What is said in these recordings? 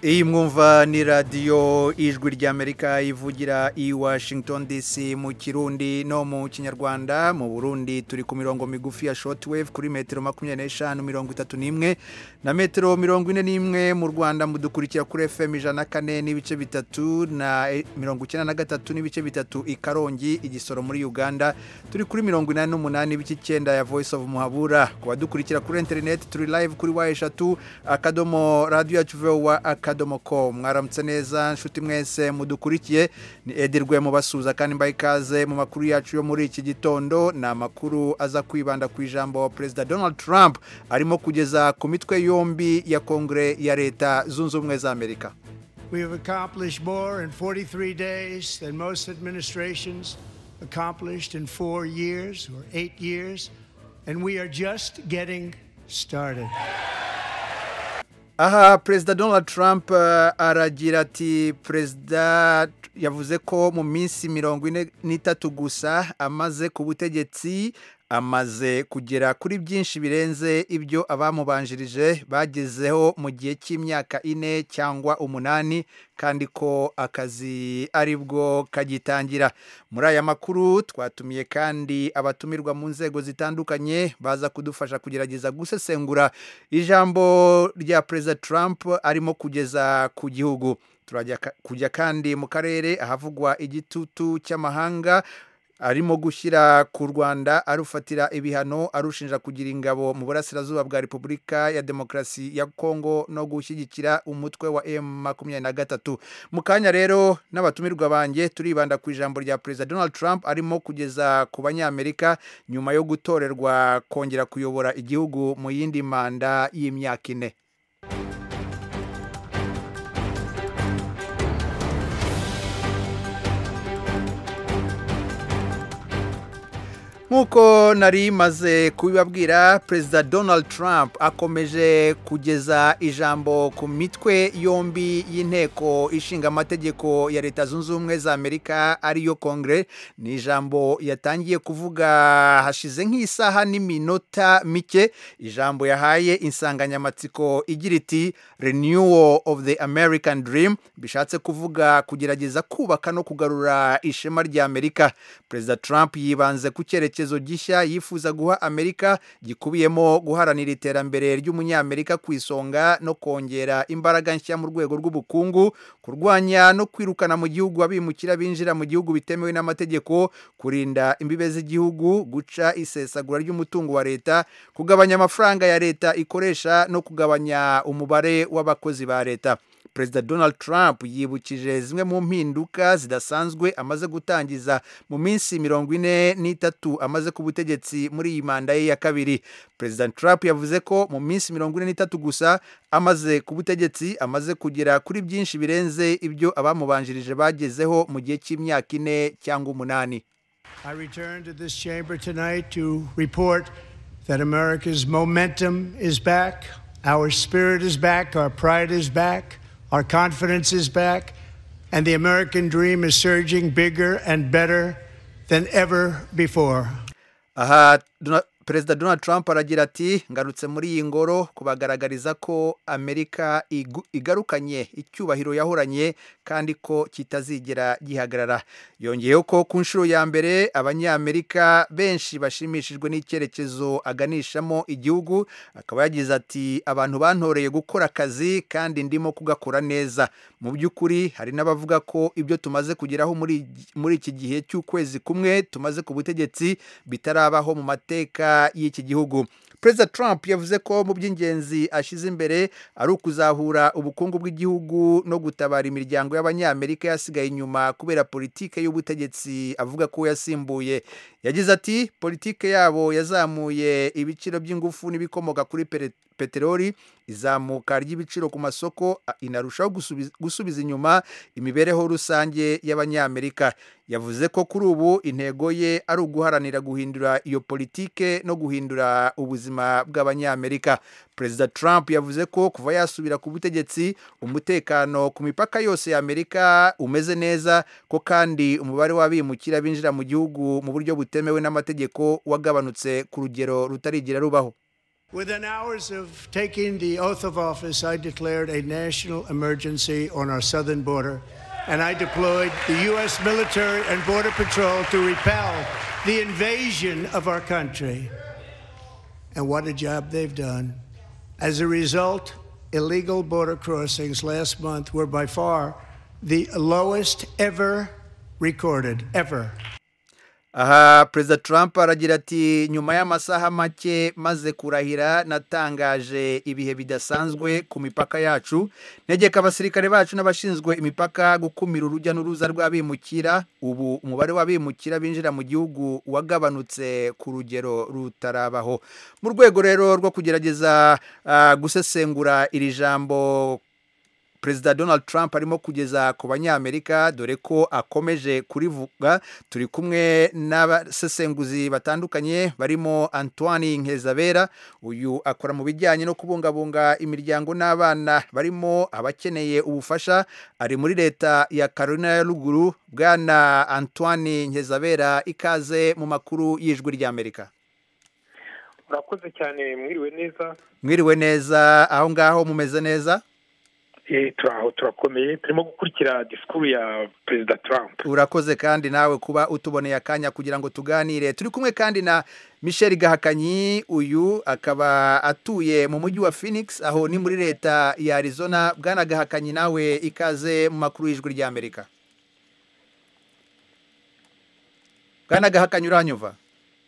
Iyi mwumva ni radio ijwi ry'Amerika ivugira i Washington DC mu Kirundi no mu Kinyarwanda. Mu Burundi turi ku mirongo migufi ya shortwave kuri metero 25 na metero 41. Mu Rwanda mudukurikira kuri FM 104 n'ibice bitatu na 93 n'ibice bitatu i Karongi. Igisoro muri Uganda turi kuri 88 n'ibice 9 ya Voice of Muhabura. Kubadukurikira kuri internet turi live kuri wa3 akadomo radio yacu akadomo.com. Mwaramutse neza nshuti mwese mudukurikiye, ni Edirwe mu basuza kandi mbayikaze mu makuru yacu yo muri iki gitondo. Na makuru aza kwibanda ku ijambo President Donald Trump arimo kugeza ku mitwe yombi ya Kongre ya Leta Zunze Ubumwe za Amerika. We have accomplished more in 43 days than most administrations accomplished in 4 years or 8 years, and we are just getting started. Aha, President Donald Trump aragira ati President yavuze ko mu minsi 43 gusa amaze ku butegetsi amaze kugera kuri byinshi birenze ibyo abamubanjirije bagezeho mu gihe cy'imyaka 4 cyangwa 8, kandi ko akazi aribwo kagitangira. Muri aya makuru twatumiye kandi abatumirwa mu nzego zitandukanye baza kudufasha kugerageza gusesengura ijambo rya President Trump arimo kugeza ku gihugu. Turajya kujya kandi mu karere ahavugwa igitutu cy'amahanga arimo gushyira ku Rwanda arufatira ibihano arushinja kugira ingabo mu burasirazuba bwa Repubulika ya Demokarasi ya Kongo no gushyigikira umutwe wa M23. Mu kanya rero n'abatumirwa banjye turibanda ku ijambo rya President Donald Trump arimo kugeza ku banyamerika nyuma yo gutorerwa kongera kuyobora igihugu mu yindi manda y'imyaka 4. Nkuko nari maze kubibabwira, President Donald Trump akomeje kugeza ijambo ku mitwe yombi y'inteko ishinga amategeko ya Leta Zunze Ubumwe za Amerika ariyo Kongre. Ni ijambo yatangiye kuvuga hashize nk'isaha n'iminota mike. Ijambo yahaye insanganyamatsiko igira iti Renewal of the American Dream, bishatse kuvuga kugerageza kubaka no kugarura ishema rya Amerika. President Trump yibanze ku cyerekezo gishya yifuza guha Amerika gikubiyemo guharanira iterambere ry'umunyamerika ku isonga no kongera imbaraga nshya mu rwego rw'ubukungu, kurwanya no kwirukana mu gihugu abimukira binjira mu gihugu bitemewe n'amategeko, kurinda imbibe z'igihugu, guca isesagura ry'umutungo wa leta, kugabanya amafaranga ya leta ikoresha no kugabanya umubare w'abakozi ba leta. President Donald Trump yibukije zimwe mu mpinduka zidasanzwe amaze gutangiza mu minsi 43 amaze ku butegetsi muri iyi manda ye ya kabiri. President Trump yavuze ko mu minsi 43 gusa amaze ku butegetsi amaze kugera kuri byinshi birenze ibyo abamubanjirije bagezeho mu gihe cy'imyaka 4 cyangwa 8. I return to this chamber tonight to report that America's momentum is back, our spirit is back, our pride is back. Our confidence is back, and the American dream is surging bigger and better than ever before. Aha, President Donald Trump aragira ati ngarutse muri iyi ngoro kubagaragariza ko Amerika igarukanye icyubahiro yahoranye kandi ko kitazigera gihagarara. Yongeyeho ko ku nshuro ya mbere abanyamerika benshi bashimishijwe n'icyerekezo aganishamo igihugu. Akaba yagize ati abantu bantoreye gukora akazi kandi ndimo kugakora neza. Mu by'ukuri hari n'abavuga ko ibyo tumaze kugeraho muri iki gihe cy'ukwezi kumwe tumaze ku butegetsi bitarabaho mu mateka y'iki gihugu. President Trump yavuze ko mu by'ingenzi ashize imbere ari ukuzahura ubukungu bw'igihugu no gutabara imiryango y'abanyamerika yasigaye inyuma kubera politike y'ubutegetsi avuga ko yasimbuye. Yagize ati politike yabo yazamuye ibiciro by'ingufu n'ibikomoka kuri peteroli, izamuka ry'ibiciro ku masoko inarushaho gusubiza inyuma imibereho rusange y'abanyamerika. Yavuze ko kuri ubu intego ye ari uguharanira guhindura iyo politike no guhindura ubuzima bw'abanyamerika. President Trump yavuze ko kuva yasubira ku butegetsi umutekano ku mipaka yose ya Amerika umeze neza, ko kandi umubare w'abimukira binjira mu gihugu mu buryo butemewe n'amategeko wagabanutse ku rugero rutarigira rubaho. Within hours of taking the oath of office, I declared a national emergency on our southern border, and I deployed the U.S. military and Border Patrol to repel the invasion of our country. And what a job they've done. As a result, illegal border crossings last month were by far the lowest ever recorded, ever. Aha Perezida Trump aragira ati nyuma y'amasaha make maze kurahira natangaje ibihe bidasanzwe ku mipaka yacu negeka abasirikare bacu n'abashinzwe imipaka gukumira urujya n'uruza rw'abimukira ubu umubare w'abimukira binjira mu gihugu wagabanutse ku rugero rutarabaho mu rwego rero rwo kugerageza gusesengura iri jambo Perezida Donald Trump arimo kugeza ku banyamerika dore ko akomeje kurivuga turi kumwe n'abasesenguzi batandukanye barimo Antoine Nkeza uyu akora mu bijyanye no kubungabunga imiryango n'abana barimo abakeneye ubufasha ari muri leta ya Carolina ya Ruguru bwana Antoine Nkeza ikaze mu makuru y'ijwi ry'Amerika. Urakoze cyane mwiriwe neza aho ngaho mumeze neza turakomeye turimo gukurikira disikuru ya Perezida Trump. Urakoze kandi nawe kuba utuboneye akanya kugira ngo tuganire turi kumwe kandi na Michel Gahakanyi uyu akaba atuye mu mujyi wa Phoenix aho ni muri leta ya Arizona bwana Gahakanyi nawe ikaze mu makuru y'ijwi ry'Amerika. Bwana Gahakanyi uranyumva?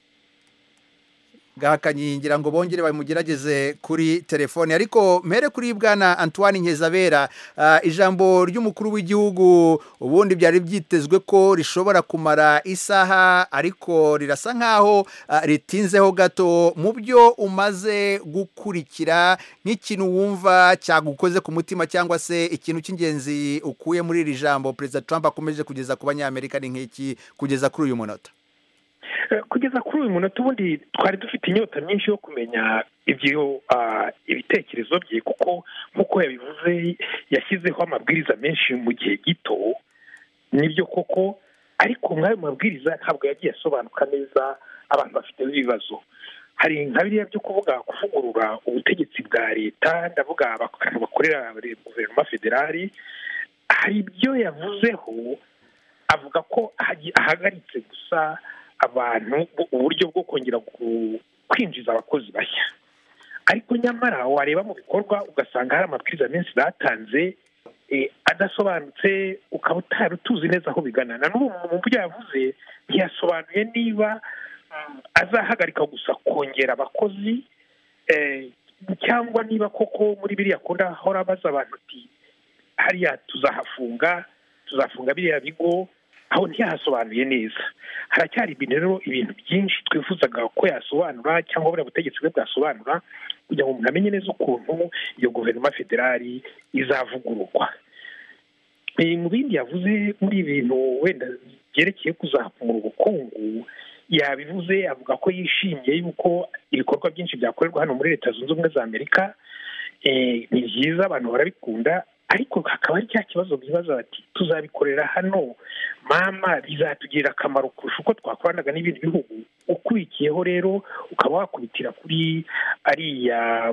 Gahakanyi ngira ngo bongere bamugerageze kuri telefone ariko mpere kuri bwana Antoine Nkeza ijambo ry'umukuru w'igihugu ubundi byari byitezwe ko rishobora kumara isaha ariko rirasa nkaho ritinzeho gato mu byo umaze gukurikira nk'ikintu wumva cyagukoze ku mutima cyangwa se ikintu cy'ingenzi ukuye muri iri jambo Perezida Trump akomeje kugeza ku banyamerika ni nk'iki kugeza kuri uyu munota. Kugeza kuri uyu munota ubundi twari dufite inyota nyinshi yo kumenya ibitekerezo bye kuko nk'uko yabivuze yashyizeho amabwiriza menshi mu gihe gito nibyo koko ariko mw'ayo mabwiriza ntabwo yagiye asobanuka neza abantu bafite ibibazo hari nka biriya byo kuvugurura ubutegetsi bwa leta ndavuga abantu bakorera guverinoma federali hari ibyo yavuzeho avuga ko ahagaritse gusa abantu uburyo bwo kongera kwinjiza abakozi bashya ariko nyamara wareba mu bikorwa ugasanga hari amabwiriza menshi batanze adasobanutse ukaba utarutuzi neza aho bigana na n'ubu mu byo yavuze ntiyasobanuye niba azahagarika gusa kongera abakozi cyangwa niba koko muri biriya akunda ahora abaza abantu ati hariya tuzafunga biriya bigo aho ntiyahasobanuye neza haracyari ibintu byinshi twifuzaga ko yasobanura cyangwa buriya butegetsi bwe bwasobanura kugira ngo umuntu amenye neza ukuntu iyo guverinoma federali izavugururwa mu bindi yavuze muri ibintu wenda byerekeye kuzamura ubukungu yabivuze avuga ko yishimiye yuko ibikorwa byinshi byakorerwa hano muri leta zunze ubumwe za Amerika ni byiza abantu barabikunda ariko hakaba ari cya kibazo bibaza bati tuzabikorera hano mama bizatugirira akamaro kurusha uko twakoranaga n'ibindi bihugu ukurikiyeho rero ukaba wakubitira kuri hariya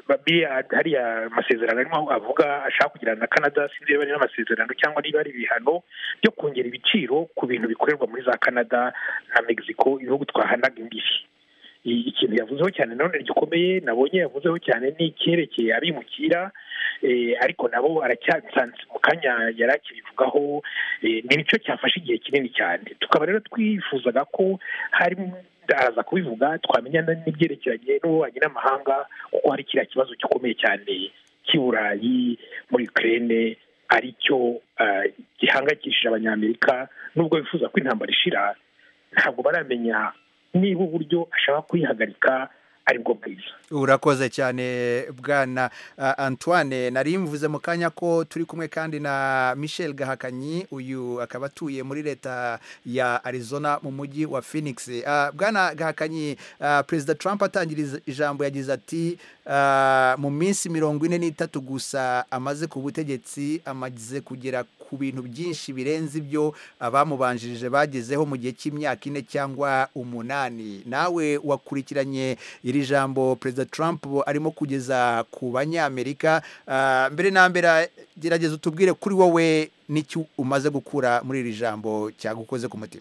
masezerano arimo avuga ashaka kugirana na Canada sinzi niba ari n'amasezerano cyangwa niba ari ibihano byo kongera ibiciro ku bintu bikorerwa muri za Canada na Mexico ibihugu twahanaga imbibi ikintu yavuzeho cyane none gikomeye nabonye yavuzeho cyane ni icyerekeye abimukira ariko nabo aracyansanze mu kanya yari akibivugaho ni nicyo cyafashe igihe kinini cyane tukaba rero twifuzaga ko hari araza kubivuga twamenya n'ibyerekeranye n'ububanyi n'amahanga kuko hari kiriya kibazo gikomeye cyane cy'Iburayi muri Ukraine aricyo gihangayikishije abanyamerika nubwo bifuza ko intambara ishira ntabwo baramenya niba uburyo ashaka kuyihagarika aribwo bwiza. Urakoze cyane bwana Antoine nari mvuze mu kanya ko turi kumwe kandi na Michel Gahakanyi uyu akaba atuye muri leta ya Arizona mu mujyi wa Phoenix. Bwana Gahakanyi Perezida Trump atangiriza ijambo yagize ati mu minsi 43 gusa amaze ku butegetsi amaze kugera ku bintu byinshi birenze ibyo abamubanjirije bagezeho mu gihe cy'imyaka 4 cyangwa 8. Nawe wakurikiranye iri jambo Perezida Trump arimo kugeza ku banyamerika. Mbere na mbere gerageza utubwire kuri wowe n'icyo umaze gukura muri iri jambo cyagukoze ku mutima.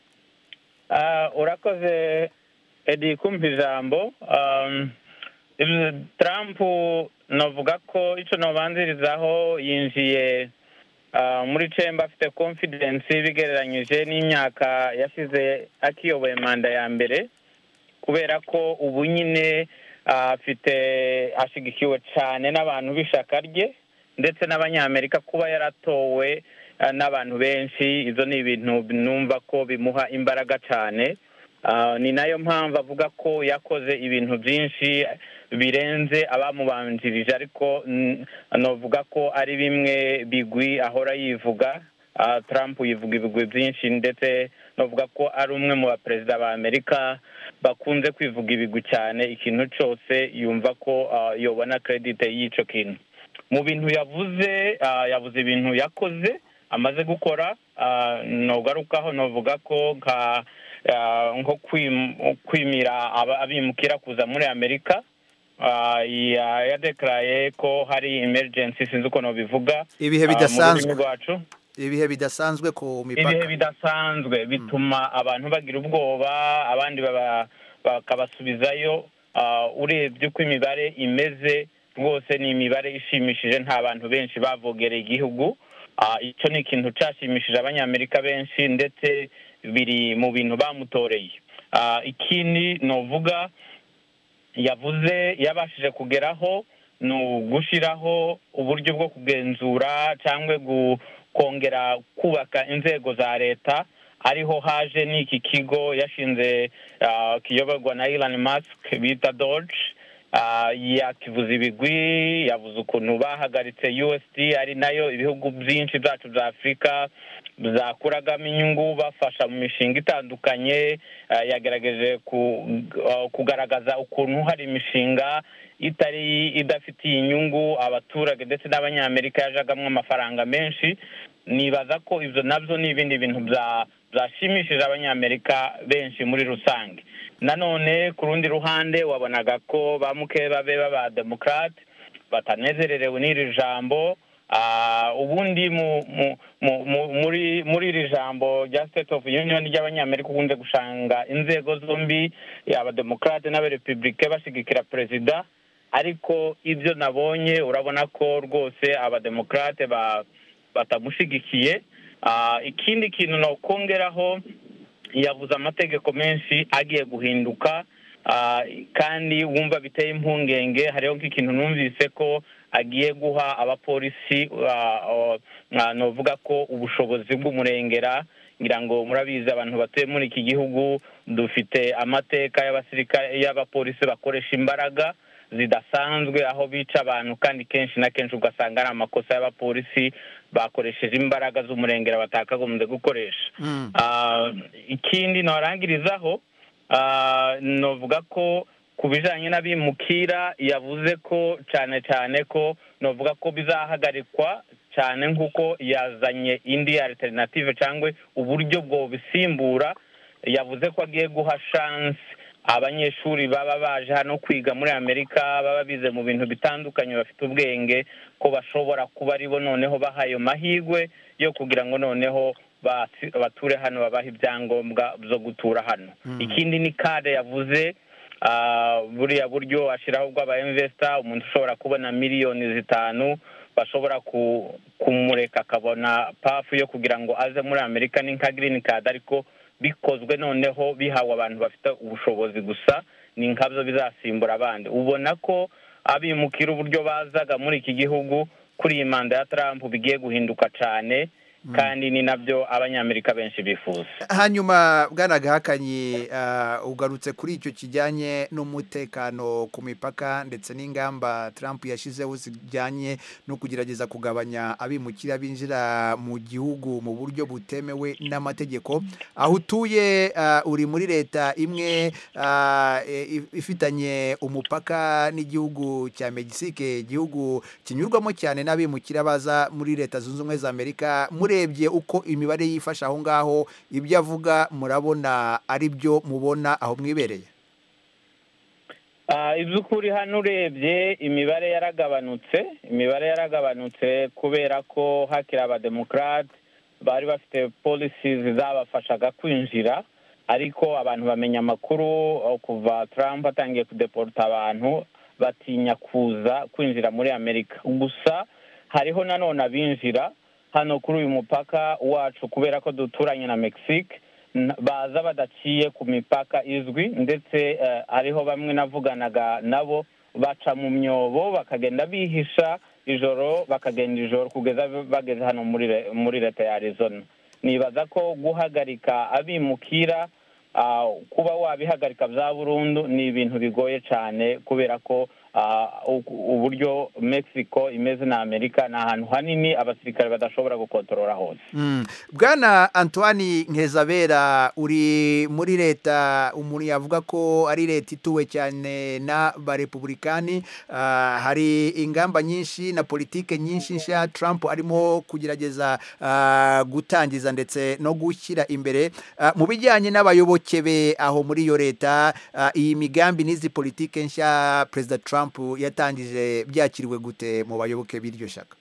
Urakoze Edi kumva ijambo. Trump navuga ko icyo nobanzirizaho yinjiye muri chamber afite confidence bigereranyije n'imyaka yashize akiyoboye manda ya mbere, kubera ko ubu nyine ashigikiwe cyane n'abantu b'ishaka rye ndetse n'abanyamerika kuba yaratowe n'abantu benshi. Izo ni ibintu numva ko bimuha imbaraga cyane. Ni nayo mpamvu avuga ko yakoze ibintu byinshi birenze abamubanjirije, ariko navuga ko ari bimwe bigwi ahora yivuga. Trump yivuga ibigwi byinshi, ndetse navuga ko ari umwe mu baperezida ba Amerika bakunze kwivuga ibigwi cyane. Ikintu cyose yumva ko yobona credit y'icyo kintu. Mu bintu yavuze ibintu yakoze amaze gukora, nogarukaho navuga ko nko kwimira abimukira kuza muri Amerika. Yadekaraye ko hari emergency, sinzi uko nobivuga, ibihe bidasanzwe ku mipaka. Ibihe bidasanzwe bituma abantu bagira ubwoba, abandi bakabasubizayo. Urebye uko imibare imeze rwose ni imibare ishimishije, nta bantu benshi bavogereye igihugu. Icyo ni ikintu cyashimishije abanyamerika benshi, ndetse biri mu bintu bamutoreye. Ikindi novuga yabashije kugeraho ni ugushyiraho uburyo bwo kugenzura cyangwa kongera kubaka inzego za leta. Ariho haje n'iki kigo yashinze kiyoborwa na Elon Musk bita Doge. Yakivuze ibigwi, yavuze ukuntu bahagaritse USD, ari nayo ibihugu byinshi byacu bya Afurika byakuragamo inyungu bafasha mu mishinga itandukanye. Yagerageje kugaragaza ukuntu hari imishinga idafitiye inyungu abaturage ndetse n'abanyamerika yajagamo amafaranga menshi. Nibaza ko ibyo nabyo ni ibindi bintu byashimishije abanyamerika benshi muri rusange. Nanone ku rundi ruhande wabonaga ko bamukeba be b'abademokrate batanezererewe n'iri jambo. Ubundi muri iri jambo rya State of Union ry'abanyamerika ukunze gushanga inzego zombi, abademokrate n'abarepublike bashigikira perezida, ariko ibyo nabonye urabona ko rwose abademokrate batamushigikiye. Ikindi kintu no kongeraho, yavuze amategeko menshi agiye guhinduka, kandi wumva biteye impungenge. Hariho nk'ikintu numvise ko agiye guha abapolisi novuga ko ubushobozi bw'umurengera. Ngira ngo murabizi abantu batuye muri iki gihugu dufite amateka y'abapolisi bakoresha imbaraga zidasanzwe, aho bica abantu, kandi kenshi na kenshi ugasanga ari amakosa y'abapolisi bakoresheje imbaraga z'umurengera batakagombye gukoresha. Ikindi narangirizaho, novuga ko ku bijanye n'abimukira yavuze ko cyane ko novuga ko bizahagarikwa cyane, nk'uko yazanye indi alternative cyangwa uburyo bwo bisimbura. Yavuze ko agiye guha chance abanyeshuri baba baje hano kwiga muri Amerika, baba bize mu bintu bitandukanye, bafite ubwenge, ko bashobora kuba aribo noneho bahayo mahigwe yo kugira ngo noneho bature hano, babaha ibyangombwa byo gutura hano. Ikindi ni kade yavuze, buriya buryo ashiraho bw'aba investor, umuntu ushobora kubona miliyoni 5 bashobora kumureka akabona pafu yo kugira ngo aze muri Amerika, ni nka green card, ariko bikozwe noneho bihawe abantu bafite ubushobozi gusa, ni nkabyo bizasimbura abandi. Ubona ko abimukira uburyo bazaga muri iki gihugu kuri iyi manda ya Trump bigiye guhinduka cyane. kandi ni nabyo abanyamerika benshi bifuza. Hanyuma bwana Gahakanyi, ugarutse kuri icyo kijyanye n'umutekano ku mipaka ndetse n'ingamba Trump yashyizeho zijyanye no kugerageza kugabanya abimukira binjira mu gihugu mu buryo butemewe n'amategeko. Aho utuye uri muri leta imwe ifitanye umupaka n'igihugu cya Mexique, igihugu kinyurwamo cyane n'abimukira baza muri Leta Zunze Ubumwe za Amerika. Murebye uko imibare yifasha aho ngaho, ibyo avuga murabona ari byo mubona aho mwibereye? Iby'ukuri hano urebye imibare yaragabanutse kubera ko hakiri abademokarate bari bafite policies zabafashaga kwinjira, ariko abantu bamenya amakuru kuva Trump atangiye kudeporta abantu batinya kuza kwinjira muri Amerika. Gusa hariho nanone abinjira hano kuri uyu mupaka wacu kubera ko duturanye na Mexique, baza badaciye ku mipaka izwi, ndetse hariho bamwe navuganaga nabo baca mu myobo bakagenda bihisha ijoro, bakagenda ijoro kugeza bageze hano muri leta ya Arizona. Nibaza ko guhagarika abimukira, kuba wabihagarika bya burundu ni ibintu bigoye cyane kubera ko uburyo Mexico imeze na Amerika ni ahantu hanini abasirikare badashobora gukontorora hose. Bwana Antoine Nkeza, uri muri leta umuntu yavuga ko ari leta ituwe cyane n'abarepublikani. Hari ingamba nyinshi na politike nyinshi nshya Trump arimo kugerageza gutangiza ndetse no gushyira imbere mu bijyanye n'abayoboke be aho muri iyo leta. Iyi migambi n'izi politike nshya Perezida Trump yatangije byakiriwe gute mu bayoboke b'iryo shaka?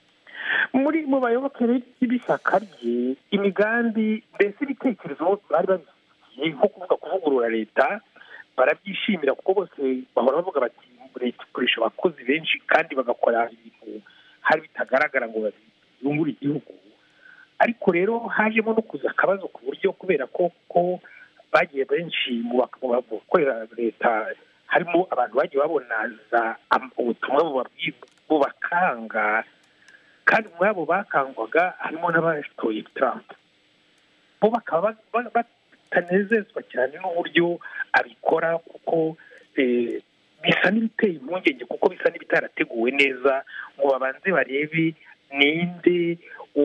Mu bayoboke b'ishyaka rye, imigambi mbese ibitekerezo bari babifitiye nko kuvugurura leta barabyishimira, kuko bose bahora bavuga bati leta ikoresha abakozi benshi kandi bagakora ibintu hari bitagaragara ngo bazungure igihugu. Ariko rero hajemo no kuza akabazo ku buryo kubera ko bagiye benshi mu bakorera leta harimo abantu bagiye babona ubutumwa bubakanga, kandi muri abo bakangwaga harimo n'abatoye Trump. Bo bakaba batanezezwa cyane n'uburyo abikora, kuko bisa n'ibiteye impungenge, kuko bisa n'ibitarateguwe neza ngo babanze barebe ninde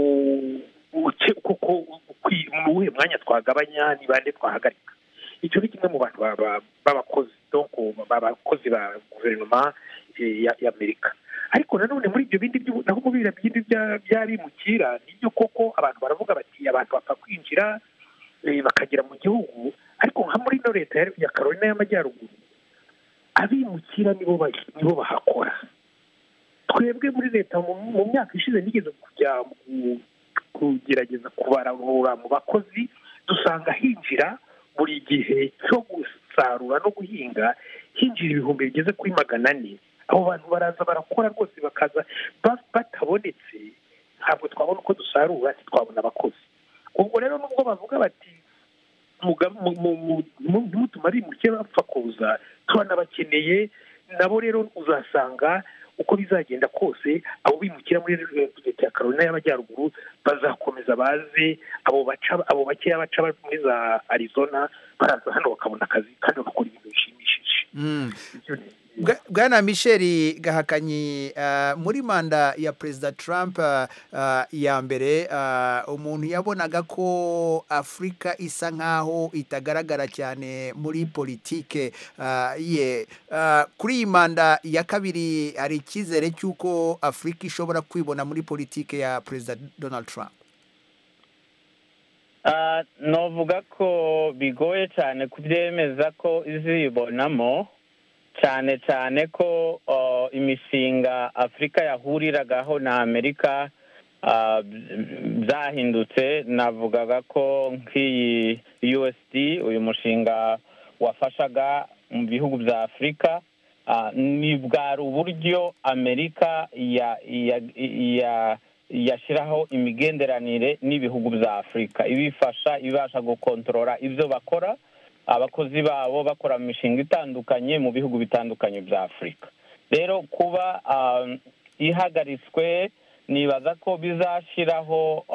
kuko mu uwuhe mwanya twagabanya, ni bande twahagarika. Icyo ni kimwe mu bantu b'abakozi b'abakozi ba guverinoma ya Amerika. Ariko nanone muri ibyo bindi naho mu bindi by'abimukira nibyo koko abantu baravuga bati abantu bapfa kwinjira bakagera mu gihugu, ariko nka muri ino leta ya Carolina y'Amajyaruguru abimukira nibo bahakora. Twebwe muri leta mu myaka ishize nigeze kujya kugerageza kubarura mu bakozi, dusanga hinjira buri gihe cyo gusarura no guhinga hinjira ibihumbi bigeze kuri 400. Abo bantu baraza barakora rwose, bakaza batabonetse ntabwo twabona uko dusarura, twabona abakozi. Ubwo rero nubwo bavuga bati mutuma abimukira bapfa kuza, turanabakeneye nabo. Rero uzasanga uko bizagenda kose abo bimukira muri leta ya Carolina y'Amajyaruguru bazakomeza baze, abo bakeya baca muri za Arizona baraza hano bakabona akazi kandi bakora ibintu bishimishije. Bwana Michel Gahakanyi, muri manda ya Perezida Trump ya mbere, umuntu yabonaga ko Afurika isa nkaho itagaragara cyane muri politike ye. Kuri iyi manda ya kabiri hari icyizere cy'uko Afurika ishobora kwibona muri politike ya Perezida Donald Trump? Novuga ko bigoye cyane kubyemeza ko izibonamo, cyane ko imishinga Afurika yahuriragaho na Amerika byahindutse. Navugaga ko nk'iyi USD, uyu mushinga wafashaga mu bihugu bya Afurika, ni bwari uburyo Amerika yashyiraho imigenderanire n'ibihugu bya Afurika, ibasha gukontorora ibyo bakora, abakozi babo bakora mu mishinga itandukanye mu bihugu bitandukanye bya Afurika. Rero kuba ihagaritswe nibaza ko bizashiraho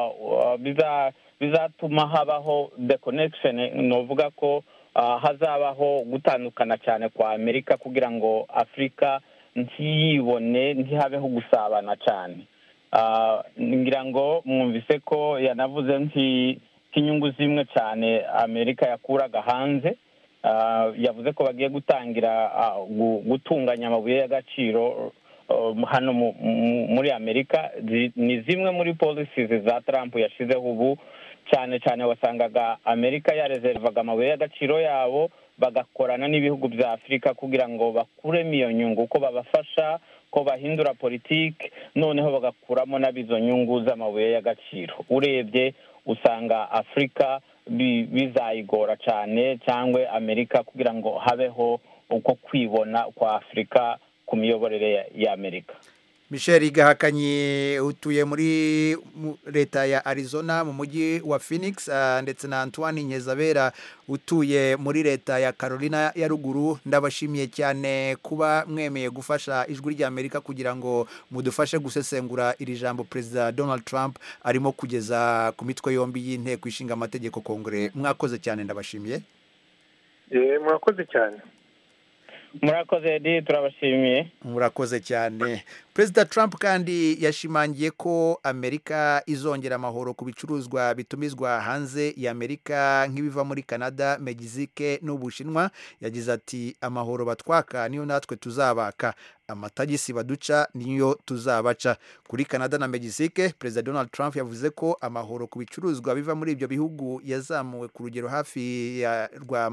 bizatuma habaho the connection novuga ko hazabaho gutandukana cyane kwa Amerika kugira ngo Afrika ntiyibone ntihabeho gusabana cyane. Ngira ngo mwumvise ko yanavuze nk'inyungu zimwe cyane Amerika yakuraga hanze. Yavuze ko bagiye gutangira gutunganya amabuye y'agaciro hano muri Amerika. Ni zimwe muri policies za Trump yashizeho ubu cyane cyane wasangaga Amerika yareservaga amabuye y'agaciro yabo bagakorana n'ibihugu bya Afrika kugira ngo bakuremo iyo nyungu, ko babafasha, ko bahindura politiki, noneho bagakuramo n'abizo nyungu z'amabuye y'agaciro. Urebye usanga Afrika bizayigora cyane cyangwa Amerika kugira ngo habeho uko kwibona kwa Afrika ku miyoborere ya Amerika. Michel Gahakanye utuye muri leta ya Arizona mu mujyi wa Phoenix, ndetse na Antoine Nyezabera utuye muri leta ya Carolina ya ruguru, ndabashimiye cyane kuba mwemeye gufasha ijwi rya Amerika kugira ngo mudufashe gusesengura iri jambo Perezida Donald Trump arimo kugeza ku mitwe yombi y'inteko ishinga amategeko Kongere. Mwakoze cyane, ndabashimiye. Mwakoze cyane. Murakoze Edi, turabashimiye. Murakoze cyane. Perezida Trump kandi yashimangiye ko Amerika izongera amahoro ku bicuruzwa bitumizwa hanze ya Amerika nk'ibiva muri Canada, Mexique n'Ubushinwa. Yagize ati amahoro batwaka niyo natwe tuzabaka, amatagisi baduca niyo tuzabaca. Kuri Canada na Mexique, Perezida Donald Trump yavuze ko amahoro ku bicuruzwa biva muri ibyo bihugu yazamuwe ku rugero hafi ya rwa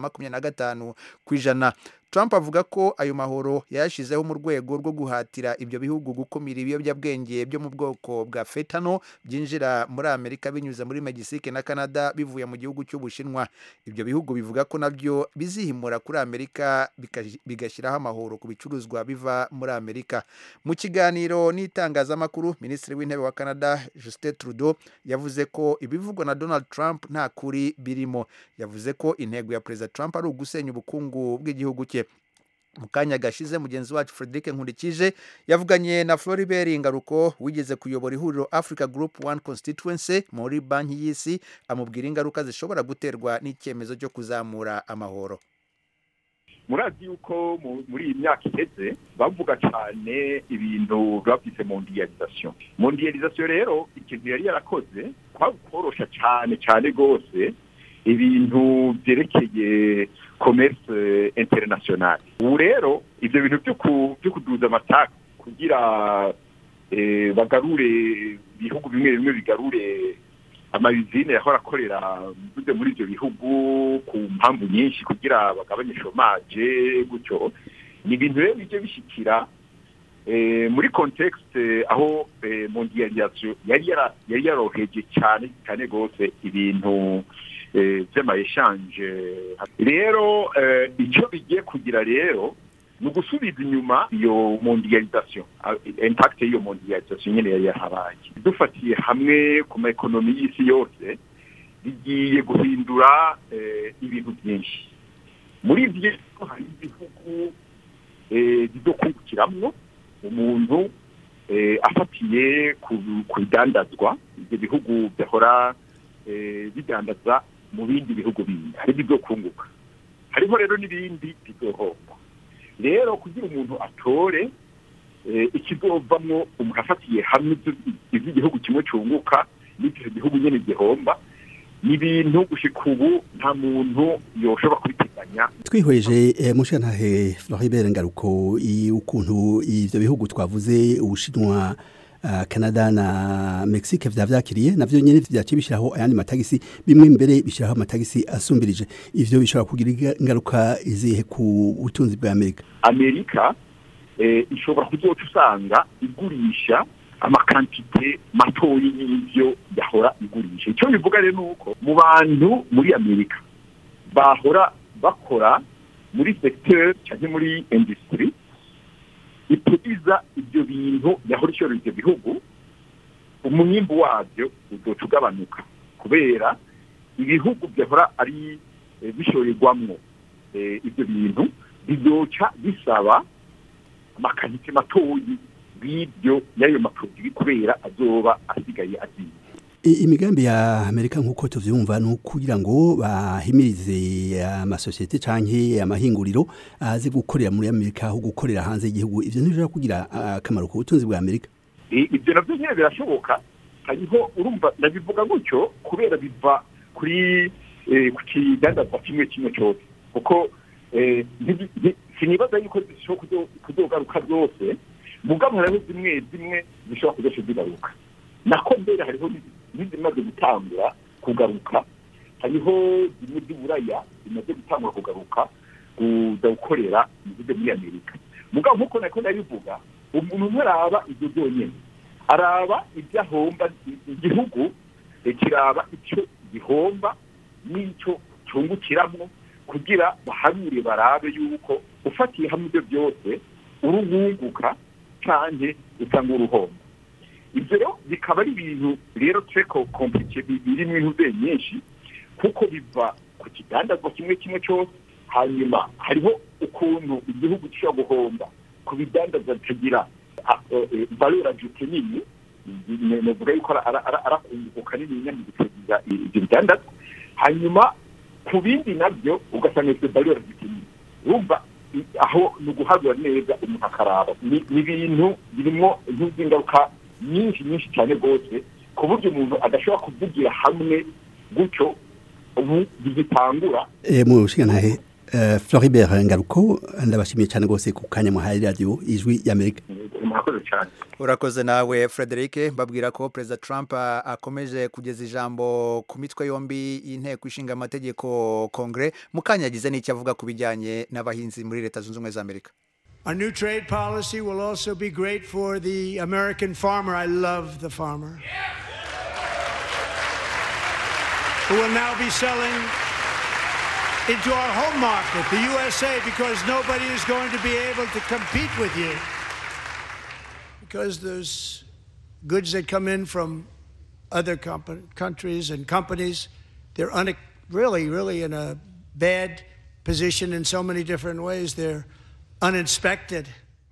25%. Trump avuga ko ayo mahoro yashizeho mu rwego rwo guhatira ibyo bihugu gukumira ibiyobyabwenge byo mu bwoko bwa fentanyl byinjira muri Amerika binyuze muri Mexique na Canada bivuye mu gihugu cy'Ubushinwa. Ibyo bihugu bivuga ko nabyo bizihimura kuri Amerika bigashyiraho amahoro ku bicuruzwa biva muri Amerika. Mu kiganiro n'itangazamakuru, Minisitiri w'Intebe wa Canada Justin Trudeau yavuze ko ibivugwa na Donald Trump nta kuri birimo. Yavuze ko intego ya Perezida Trump ari ugusenya ubukungu bw'igihugu cye. Mu kanya gashize mugenzi wacu Frederic Nkurikije yavuganye na Floribert Ngaruko wigeze kuyobora ihuriro Africa Group One Constituency muri banki y'isi, amubwira ingaruka zishobora guterwa n'icyemezo cyo kuzamura amahoro. Murazi yuko muri iyi myaka iheze bavuga cyane ibintu babyise mondialisation rero ikintu yari yarakoze kwakorosha cyane gose ibintu byerekeye commerce international. Ubu rero ibyo bintu byo kuduza amataka kugira bagarure ibihugu bimwe bigarure amabizine yahora akorera muri ibyo bihugu ku mpamvu nyinshi kugira bagabanye chômage gutyo, ni ibintu rero bijye bishikira muri context aho mondialisation yari yaroheje cyane gose ibintu by'amayeshanje. Rero icyo bigiye kugira rero ni ugusubiza inyuma iyo mondialisation, impact y'iyo mondialisation nyine yari yahabaye. Dufatiye hamwe ku maekonomi y'isi yose bigiye guhindura ibintu byinshi. Muri ibyo hari ibihugu bizokungukiramwo umuntu afatiye ku bidandazwa. Ibyo bihugu byahora bidandaza mu bindi bihugu bindi hari bizokunguka, hariho rero n'ibindi bizohomba. Rero kugira umuntu atore ikizovamwo umuntu afatiye hamwe iby'igihugu kimwe cyunguka n'ibyo gihugu nyine gihomba, ni ibintu gushika ubu nta muntu yoshobora kubiteganya. Twihweje mushantahe Floribert Ngaruko ukuntu ivyo bihugu twavuze Ubushinwa, Canada na Mexique vyakiriye navyo nyene vyaciye bishiraho ayandi matagisi, bimwe mbere bishiraho amatagisi asumbirije. Ivyo bishobora kugira ingaruka izihe ku butunzi bwa Amerika? Ishobora kuzoca usanga igurisha amakantite matoyi y'ivyo yahora igurisha. Icyo bivuga rero nuko mu bantu muri Amerika bahora bakora muri secteur cyangwa muri industry itubiza ibyo bintu yahora ishora ibyo bihugu, umwimbu wabyo uzoca ugabanuka kubera ibihugu byahora ari bishorerwamwo ibyo bintu bizoca bisaba amakantite matoyi bw'ibyo y'ayo maproduwi kubera azoba asigaye aziye. Imigambi ya Amerika nk'uko tuvyumva no kugira ngo bahimirize amasosiyete canke amahinguriro azi gukorera muri Amerika aho gukorera hanze y'igihugu, ivyo ntibishobora kugira akamaro ku butunzi bwa Amerika. Ibyo navyo nyine birashoboka, hariho urumva ndabivuga gutyo kubera biva kuri ku kidandazwa kimwe cyose, kuko sinibaza yuko zishobora kuzogaruka zose, mugabo hariho zimwe zishobora kuzosha zigaruka, nako mbere hariho n'izimaze gutangura kugaruka, hariho zimwe z'Uburaya zimaze gutangura kugaruka kuza gukorera muri Amerika. Mugabo nk'uko nako ndabivuga, umuntu ntaraba ibyo byonyine, araba ibyo ahomba igihugu, kiraba icyo gihomba n'icyo cyungukiramo, kugira bahanure barabe yuko ufatiye hamwe ibyo byose urunguka cyane usanga uruhomba. Ibyo rero bikaba ari ibintu rero treko komplike birimo intuze nyinshi, kuko biva ku kidandazwa kimwe cyose, hanyuma hariho ukuntu igihugu gishobora guhomba ku bidandazwa bitagira valeur ajoutée nini, navuga yuko arakunguka nini nyine gutegura ibyo bidandazwa, hanyuma ku bindi nabyo ugasanga ibyo valeur ajoutée nini. Urumva aho ni uguhagura neza umuntu akaraba, ni ibintu birimo ingaruka nyinshi cyane rwose, ku buryo umuntu adashobora kuvugira hamwe gutyo ubu bizitangura. Mushikanahe Floribert Ngaruko, ndabashimiye cyane rwose ku kanya muhaye radio Ijwi y'Amerika. Murakoze cyane. Urakoze nawe Frederic. Mbabwira ko President Trump akomeje kugeza ijambo ku mitwe yombi y'inteko ishinga amategeko Congress, mukanyagize n'icyo avuga ku bijyanye n'abahinzi muri Leta Zunze Ubumwe za Amerika. Our new trade policy will also be great for the American farmer. I love the farmer. Who will now be selling into our home market, the USA, because nobody is going to be able to compete with you. Because there's goods that come in from other countries and companies, they're really in a bad position in so many different ways. They're uninspected.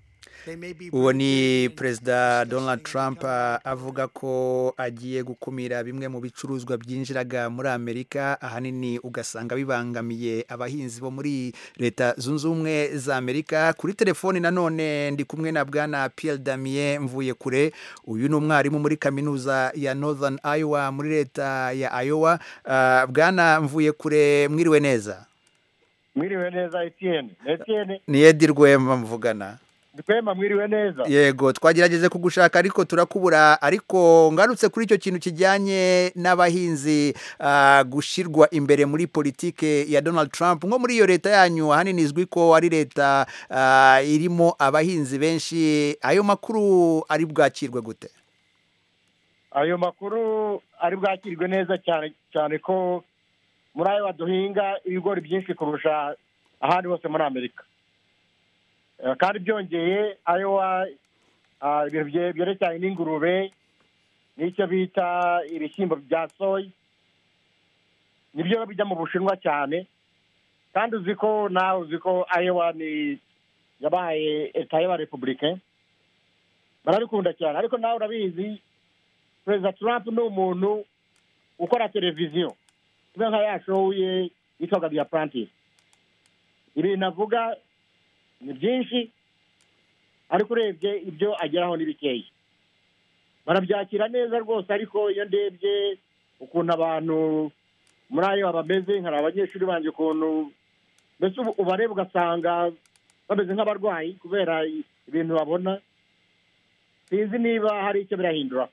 Uwo ni Perezida Donald Trump avuga ko agiye gukumira bimwe mu bicuruzwa byinjiraga muri Amerika, ahanini ugasanga bibangamiye abahinzi bo muri Leta Zunze Ubumwe za Amerika. Kuri telefoni nanone ndi kumwe na Bwana Pierre Damien Mvuyekure, uyu ni umwarimu muri kaminuza ya Northern Iowa muri Leta ya Iowa. Bwana Mvuyekure, mwiriwe neza? Mwiriwe neza Etienne. Ni Edi Rwema mvugana. Rwema, mwiriwe neza? Yego, twagerageze kugushaka ariko turakubura, ariko ngarutse kuri icyo kintu kijyanye n'abahinzi gushirwa imbere muri politike ya Donald Trump. Nko muri iyo leta yanyu ahanini izwi ko ari leta irimo abahinzi benshi, ayo makuru ari bwakirwe gute? Ayo makuru ari bwakirwe neza cyane ko muri ayo baduhinga ibigori byinshi kurusha ahandi hose muri Amerika. Kandi byongeye Iowa ibintu byerekeranye n'ingurube n'icyo bita ibishyimbo bya soy nibyo bijya mu Bushinwa cyane, kandi uzi ko Iowa ni yabaye leta y'abarepublicain, barabikunda cyane. Ariko nawe urabizi Perezida Trump ni umuntu ukora televiziyo nka yashoye yitwaga The Apprentice. Ibintu avuga ni byinshi, ariko urebye ibyo ageraho ni bikeya. Barabyakira neza rwose, ariko iyo ndebye ukuntu abantu muri ayo bameze, nka abanyeshuri banje ukuntu mbese ubareba ugasanga bameze nk'abarwayi kubera ibintu babona, sinzi niba hari icyo birahindura.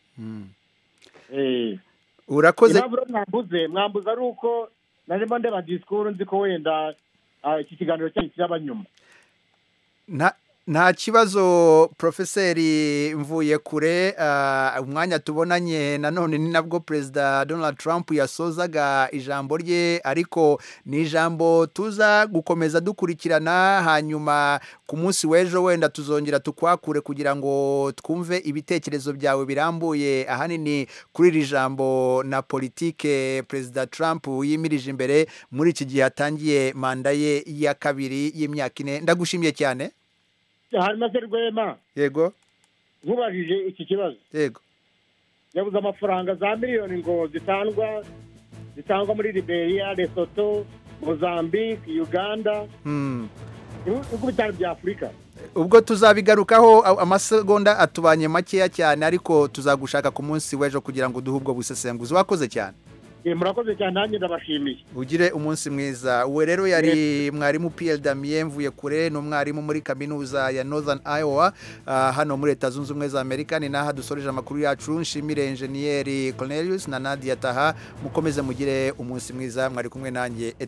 Urakoze. Mwambuza ari uko narimo ndeba disikuru nzi ko wenda iki kiganiro cyanyu kiraba nyuma. Nta kibazo Profeseri Mvuyekure. Umwanya tubonanye nanone ni nabwo Perezida Donald Trump yasozaga ijambo rye, ariko ni ijambo tuza gukomeza dukurikirana, hanyuma ku munsi w'ejo wenda tuzongera tukwakure kugira ngo twumve ibitekerezo byawe birambuye ahanini kuri iri jambo na politike Perezida Trump yimirije imbere muri iki gihe atangiye manda ye ya kabiri y'imyaka 4. Ndagushimiye cyane. Harimo Rwema. Yego. nkubajije iki kibazo yego yabuze amafaranga za miliyoni ngo zitangwa muri Liberia, Lesotho, Mozambique, Uganda, ibihugu bitanu bya Afurika. ubwo tuzabigarukaho amasegonda atubanye makeya cyane ariko tuzagushaka ku munsi w'ejo kugira ngo duhe ubwo busesenguzi. Wakoze cyane. Murakoze cyane, nanjye ndabashimiye. Ugire umunsi mwiza. Uwe rero yari mwarimu Pierre Damien Mvuyekure, n'umwarimu muri kaminuza ya Northern Iowa hano muri Leta Zunze Ubumwe za Amerika. Ni naha dusoreje amakuru yacu. Nshimire Engineer Cornelius na Nadia Taha. Mukomeze mugire umunsi mwiza. Mwari kumwe nanjye